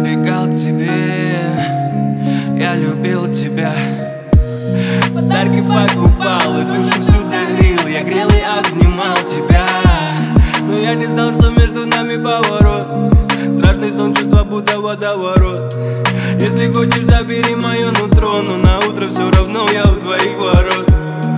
прибегал к тебе, я любил тебя. Подарки покупал и душу всю дарил, я грел и обнимал тебя. Но я не знал, что между нами поворот, страшный сон, чувства будто водоворот. Если хочешь, забери мое нутро, но на утро все равно я у твоих ворот.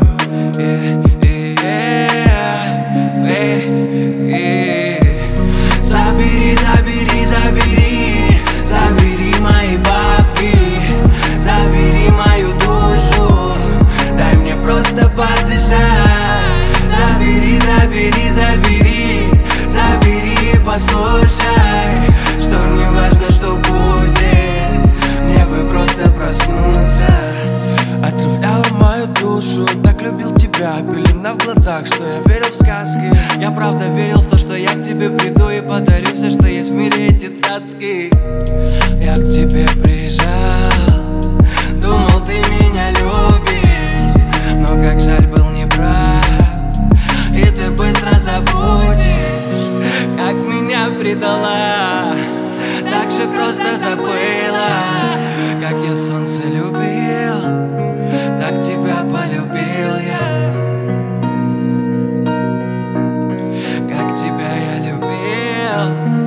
Забери, забери, забери, забери мои бабки, забери мою душу, дай мне просто подышать. Забери, забери, забери, забери и послушай, что мне важно, что будет, мне бы просто проснуться. Отравляла мою душу, так любил тебя, пелена в глазах, что я верил в сказки. Я правда верил в то, что я к тебе приду и подарю все, что есть в мире, эти цацки. Я к тебе приезжал, думал, ты меня любишь, но как жаль, был неправ, и ты быстро забудешь, как меня предала, так же просто забыла, как я солнце любил, так тебя полюбил я, как тебя я любил.